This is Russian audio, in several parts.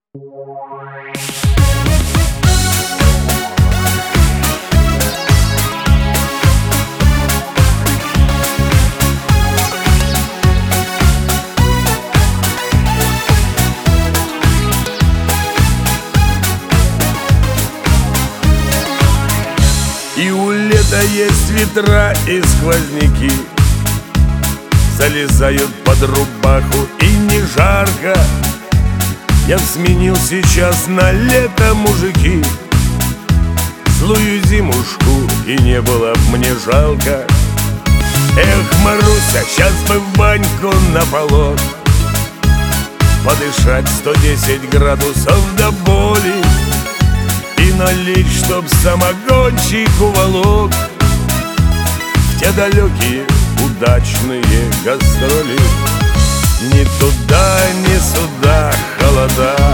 И у лета есть ветра и сквозняки, залезают под рубаху и не жарко. Я сменил сейчас на лето, мужики, злую зимушку, и не было б мне жалко. Эх, Маруся, сейчас бы в баньку на полот, подышать 110 градусов до боли и налить, чтоб самогончик уволок в те далекие удачные гастроли. Ни туда, ни сюда холода,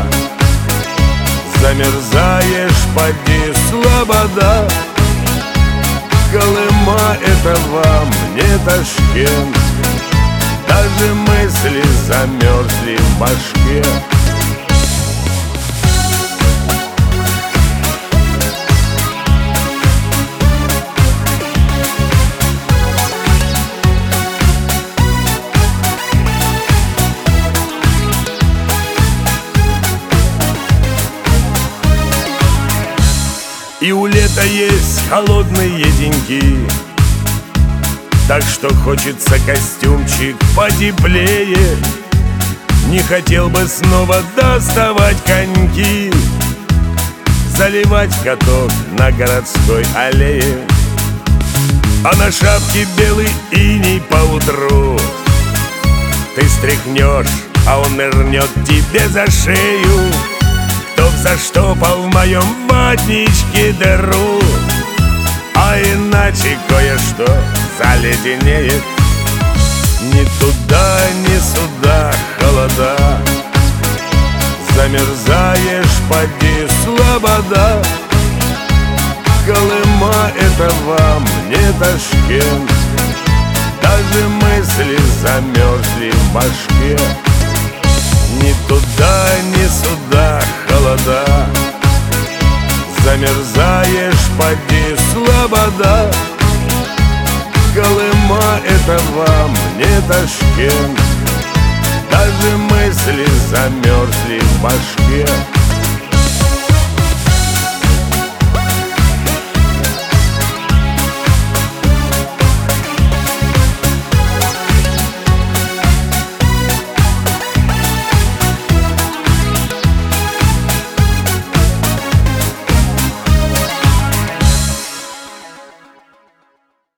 замерзаешь, поди, слобода. Колыма — это вам не Ташкент, даже мысли замерзли в башке. И у лета есть холодные деньки, так что хочется костюмчик потеплее. Не хотел бы снова доставать коньки, заливать каток на городской аллее. А на шапке белый иней поутру ты стряхнешь, а он нырнет тебе за шею. Кто заштопал в моем ватничке дыру, а иначе кое-что заледенеет. Ни туда, ни сюда холода, замерзаешь, поди, слобода. Колыма — это вам не Ташкент, даже мысли замерзли в башке. Ни туда, ни сюда холода, замерзаешь, поди, слобода. Колыма — это вам не Ташкент, даже мысли замерзли в башке.